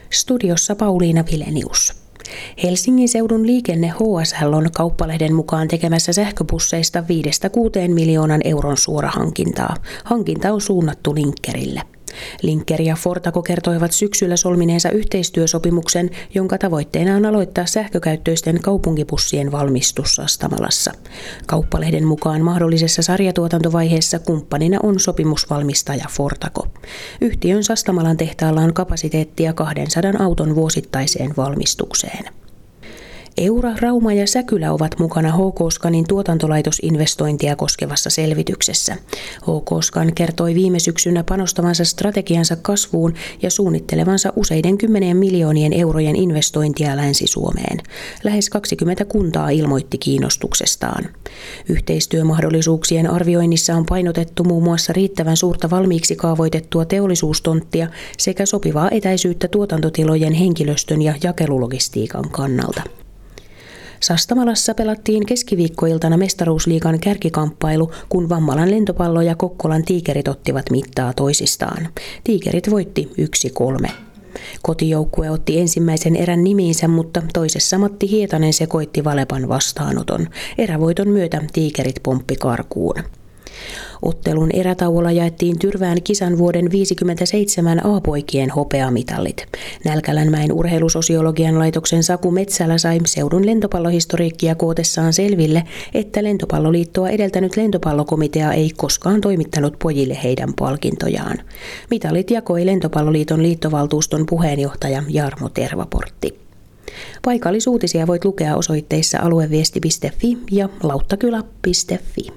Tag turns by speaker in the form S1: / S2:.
S1: Studiossa Pauliina Vilenius. Helsingin seudun liikenne HSL on Kauppalehden mukaan tekemässä sähköbusseista 5-6 miljoonan euron suorahankintaa. Hankinta on suunnattu Linkkerille. Linkker ja Fortaco kertoivat syksyllä solmineensa yhteistyösopimuksen, jonka tavoitteena on aloittaa sähkökäyttöisten kaupunkibussien valmistus Sastamalassa. Kauppalehden mukaan mahdollisessa sarjatuotantovaiheessa kumppanina on sopimusvalmistaja Fortaco. Yhtiön Sastamalan tehtaalla on kapasiteettia 200 auton vuosittaiseen valmistukseen. Eura, Rauma ja Säkylä ovat mukana HK-Scanin tuotantolaitosinvestointia koskevassa selvityksessä. HK-Scan kertoi viime syksynä panostavansa strategiansa kasvuun ja suunnittelevansa useiden 10 miljoonien eurojen investointia Länsi-Suomeen. Lähes 20 kuntaa ilmoitti kiinnostuksestaan. Yhteistyömahdollisuuksien arvioinnissa on painotettu muun muassa riittävän suurta valmiiksi kaavoitettua teollisuustonttia sekä sopivaa etäisyyttä tuotantotilojen henkilöstön ja jakelulogistiikan kannalta. Sastamalassa pelattiin keskiviikkoiltana mestaruusliigan kärkikamppailu, kun Vammalan lentopallo ja Kokkolan Tiikerit ottivat mittaa toisistaan. Tiikerit voitti 1-3. Kotijoukkue otti ensimmäisen erän nimiinsä, mutta toisessa Matti Hietanen sekoitti Valepan vastaanoton. Erävoiton myötä Tiikerit pomppi karkuun. Ottelun erätauolla jaettiin Tyrvään kisan vuoden 1957 A-poikien hopeamitalit. Nälkälänmäen urheilusosiologian laitoksen Saku Metsälä sai seudun lentopallohistoriikkia kootessaan selville, että Lentopalloliittoa edeltänyt lentopallokomitea ei koskaan toimittanut pojille heidän palkintojaan. Mitalit jakoi Lentopalloliiton liittovaltuuston puheenjohtaja Jarmo Tervaportti. Paikallisuutisia voit lukea osoitteissa alueviesti.fi ja lauttakylä.fi.